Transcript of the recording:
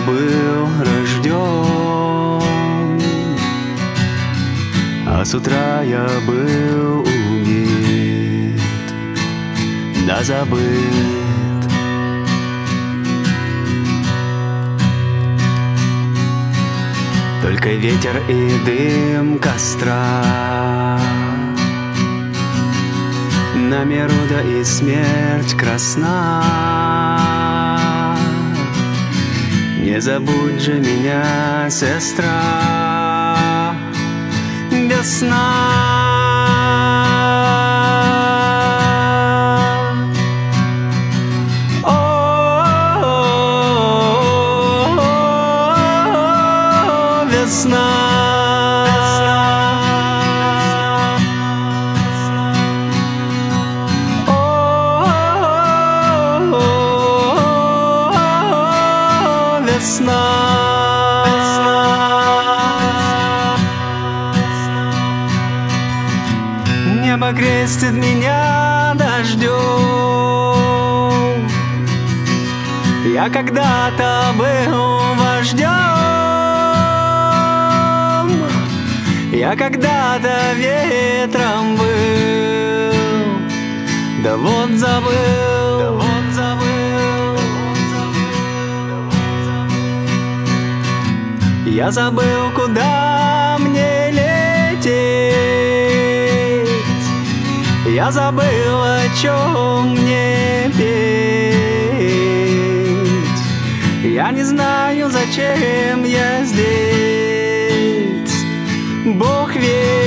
был рожден, а с утра я был убит, да забыт. Только ветер и дым костра, на меруда и смерть красна. Не забудь же меня, сестра, весна. Небо крестит меня дождем. Я когда-то был вождем, я когда-то ветром был, да вот забыл, да вот забыл. Я забыл, куда мне лететь, я забыл, о чем мне петь. Я не знаю, зачем я здесь, Бог ведь.